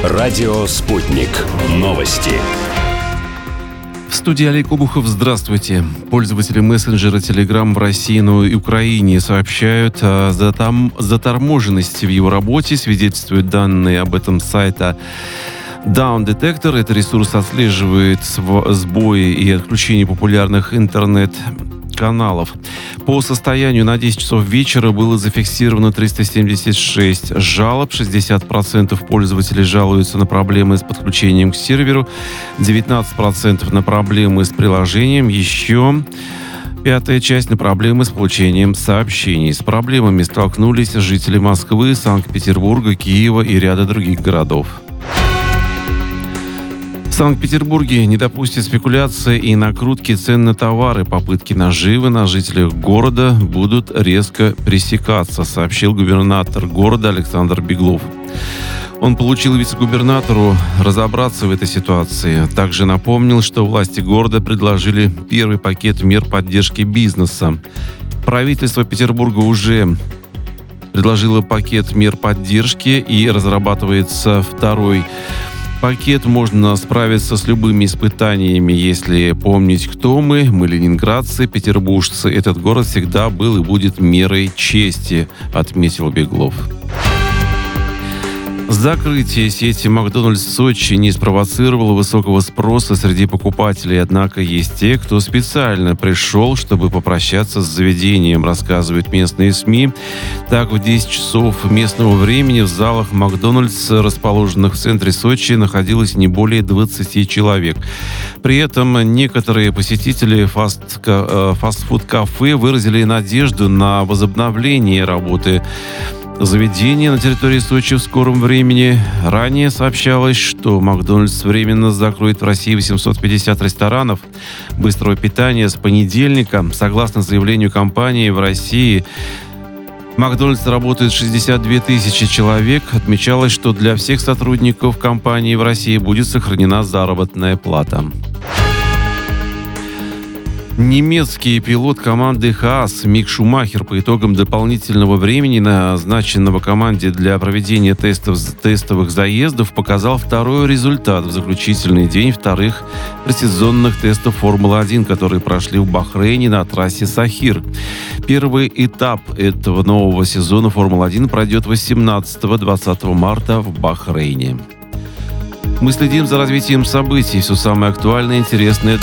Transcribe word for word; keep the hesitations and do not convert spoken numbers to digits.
Радио «Спутник». Новости. В студии Олег Обухов. Здравствуйте. Пользователи мессенджера Telegram в России и Украине сообщают о затом... заторможенности в его работе. Свидетельствуют данные об этом сайта Down Detector. Этот ресурс отслеживает сбои и отключение популярных интернет-каналов. По состоянию на десять часов вечера было зафиксировано триста семьдесят шесть жалоб. шестьдесят процентов пользователей жалуются на проблемы с подключением к серверу, девятнадцать процентов на проблемы с приложением, еще пятая часть на проблемы с получением сообщений. С проблемами столкнулись жители Москвы, Санкт-Петербурга, Киева и ряда других городов. В Санкт-Петербурге не допустят спекуляции и накрутки цен на товары. Попытки наживы на жителях города будут резко пресекаться, сообщил губернатор города Александр Беглов. Он поручил вице-губернатору разобраться в этой ситуации. Также напомнил, что власти города предложили первый пакет мер поддержки бизнеса. Правительство Петербурга уже предложило пакет мер поддержки и разрабатывается второй пакет. Можно справиться с любыми испытаниями, если помнить, кто мы. Мы ленинградцы, петербуржцы. Этот город всегда был и будет мерой чести, отметил Беглов. Закрытие сети «Макдональдс» в Сочи не спровоцировало высокого спроса среди покупателей, однако есть те, кто специально пришел, чтобы попрощаться с заведением, рассказывают местные СМИ. Так, в десять часов местного времени в залах «Макдональдс», расположенных в центре Сочи, находилось не более двадцати человек. При этом некоторые посетители фаст- фастфуд-кафе выразили надежду на возобновление работы заведения на территории Сочи в скором времени. Ранее сообщалось, что «Макдональдс» временно закроет в России восемьсот пятьдесят ресторанов быстрого питания с понедельника. Согласно заявлению компании, в России «Макдональдс» работает шестьдесят две тысячи человек. Отмечалось, что для всех сотрудников компании в России будет сохранена заработная плата. Немецкий пилот команды «Хаас» Мик Шумахер по итогам дополнительного времени, назначенного команде для проведения тестов, тестовых заездов, показал второй результат в заключительный день вторых предсезонных тестов Формулы-один, которые прошли в Бахрейне на трассе Сахир. Первый этап этого нового сезона Формулы-один пройдет восемнадцатого-двадцатого марта в Бахрейне. Мы следим за развитием событий. Все самое актуальное и интересное